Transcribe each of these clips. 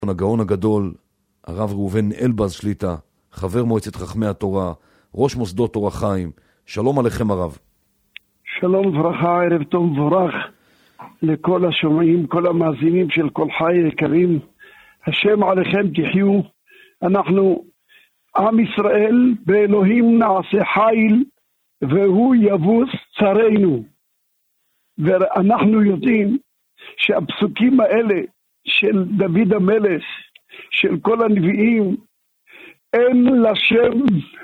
הגאון הגדול, הרב ראובן אלבז שליטה, חבר מועצת חכמי התורה, ראש מוסדות אור החיים. שלום עליכם הרב. שלום וברכה, ערב טוב מבורך לכל השומעים, כל המאזינים של כל חי יקרים. השם עליכם תחיו. אנחנו עם ישראל, באלוהים נעשה חיל והוא יבוס צרינו. ואנחנו יודעים שהפסוקים האלה של דוד המלך, של כל הנביאים, אין לשם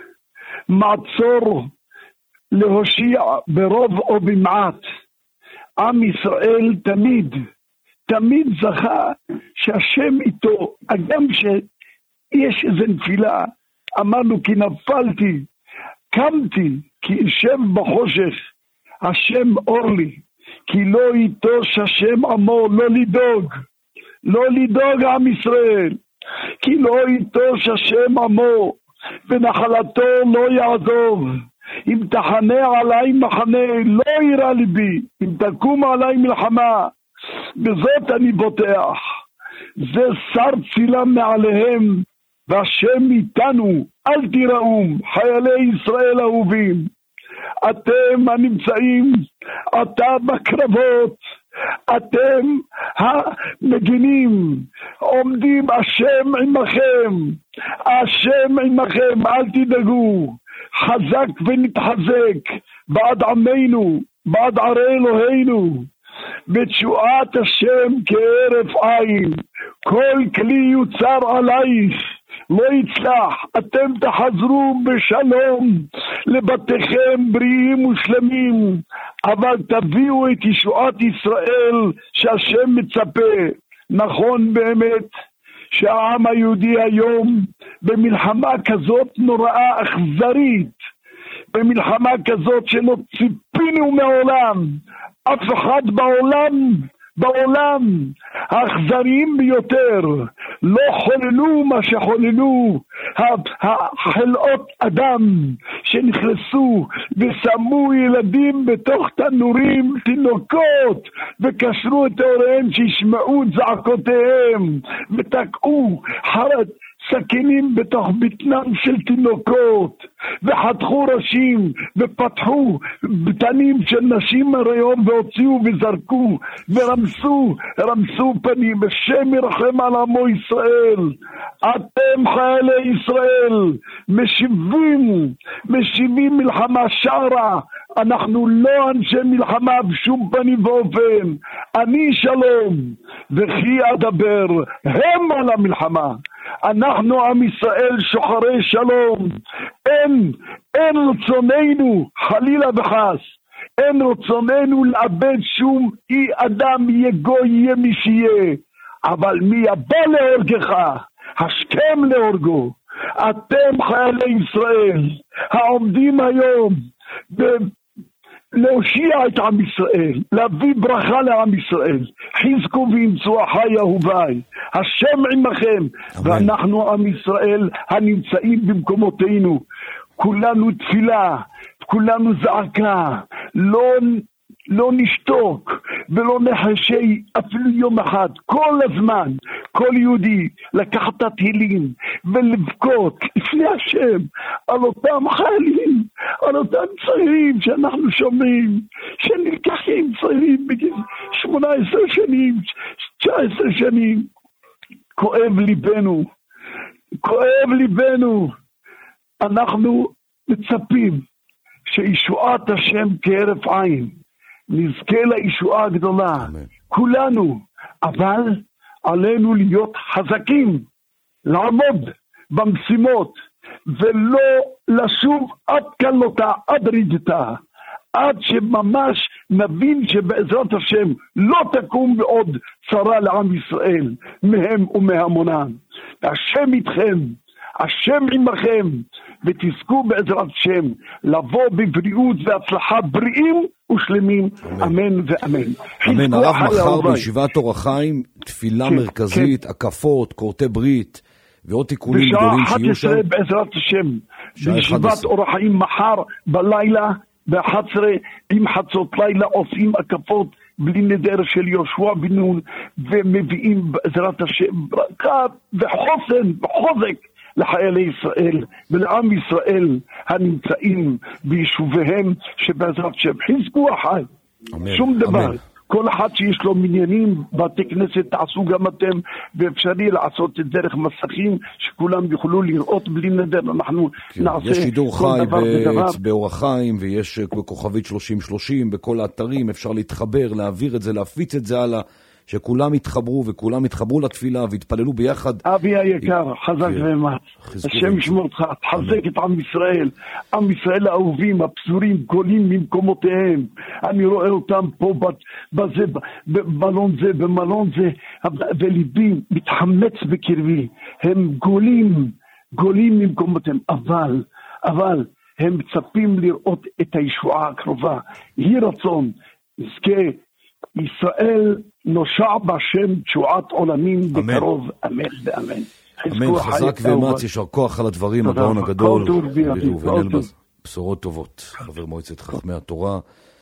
מעצור להושיע ברוב או במעט. עם ישראל תמיד זכה שהשם איתו, גם שיש איזו נפילה, אמרנו כי נפלתי, קמתי, כי ישב בחושך, השם אור לי, כי לא יטוש השם עמו, לא לדאוג עם ישראל, כי לא יטוש השם עמו, ונחלתו לא יעזוב. אם תחנה עליי מחנה, לא יירא ליבי, אם תקום עליי מלחמה, בזאת אני בוטח. זה שר צילה מעליהם, והשם איתנו, אל תיראום, חיילי ישראל אהובים. אתם הנמצאים, אתה בקרבות, אתם המגינים, עומדים, השם עמכם, אל תדאגו, חזק ונתחזק, בעד עמנו, בעד ערי אלוהינו, בתשועת השם כהרף עין, כל כלי יוצר עלייך, לא יצלח, אתם תחזרו בשלום לבתיכם בריאים ושלמים, אבל תביאו את ישועת ישראל שהשם מצפה. נכון באמת שהעם היהודי היום במלחמה כזאת נוראה אכזרית, במלחמה כזאת שלא ציפינו מעולם, אף אחד בעולם האכזריים ביותר לא חוללו מה שחוללו החלאות אדם שנכנסו ושמו ילדים בתוך תנורים, תינוקות, וקשרו את הוריהם שישמעו את זעקותיהם, ותקעו סכינים בתוך בטנם של תינוקות, וחתכו ראשים ופתחו בטנים של נשים הריון והוציאו וזרקו ורמסו פנים. השם ירחם על עמו ישראל. אתם חיילי ישראל משיבים מלחמה שערה. אנחנו לא אנשי מלחמה בשום פנים ואופן. אני שלום וכי אדבר, הם על המלחמה. אנחנו עם ישראל שוחרי שלום. אין רצוננו חלילה וחס, אין רצוננו לאבד שום אי אדם, יהיה גוי יהיה מי שיהיה, אבל מי הבא להורגך השכם להורגו. אתם חיילי ישראל העומדים היום להושיע את עם ישראל, להביא ברכה לעם ישראל. חזקו ואמצו אחי אהוביי, השם עמכם. ואנחנו עם ישראל הנמצאים במקומותינו, כולנו תפילה, כולנו זעקה, לא נשתוק ולא נחשי אפילו יום אחד. כל הזמן כל יהודי לקחת את התהילים ולבכות לפני השם על אותם חיילים, על אותם צעירים שאנחנו שומעים שנלקחים, צעירים בגיל 18 שנים 19 שנים. כואב ליבנו. אנחנו מצפים שישועת השם כהרף עין, נזכה לישועה הגדולה כולנו, אבל עלינו להיות חזקים, לעמוד במשימות ולא לשוב עד כלותה, עד רידתה, עד שממש נבין שבעזרת השם לא תקום בעוד צרה לעם ישראל מהם ומהמונם. השם איתכם, השם עמכם, ותזכו בעזרת השם לבוא בבריאות והצלחה בריאים ושלמים. אמן ואמן. אמן. הרב, מחר בישיבת אור החיים תפילה מרכזית, הקפות, קורתי ברית ועוד תיקונים גדולים שיהיו שם. בשעה 11 בעזרת השם בישיבת אור החיים מחר בלילה ב-11 עם חצות לילה עושים הקפות בלי נדר של יהושע בן נון, ומביאים בעזרת השם ברכה וחוסן וחוזק לחיילי ישראל ולעם ישראל הנמצאים ביישוביהם, שבעזרת השם חזקו אחי. שום דבר. כל אחד שיש לו מניינים, בתי כנסת, תעשו גם אתם, ואפשרי לעשות את דרך מסכים, שכולם יוכלו לראות בלי נדר. אנחנו נעשה יש שידור חי בדבר. באור החיים, ויש בכוכבית 3030, בכל האתרים, אפשר להתחבר, להעביר את זה, להפיץ את זה הלאה, שכולם יתחברו, וכולם יתחברו לתפילה, והתפללו ביחד. אבי היקר, חזק ואמץ. השם ישמור אותך, תחזק את עם ישראל. עם ישראל האהובים, הפזורים, גולים ממקומותיהם. אני רואה אותם פה בזה, במלון זה, במלון זה, וליבי מתחמץ בקרבי. הם גולים ממקומותיהם, אבל הם מצפים לראות את הישועה הקרובה. יהי רצון, נזכה ישראל נושע בשם תשועת עולמים בקרוב, אמן ואמן. אמן, חזק ואמץ, יישר כוח על הדברים, הגאון הגדול, ראובן אלבז, בשורות טובות, חבר מועצת חכמי התורה.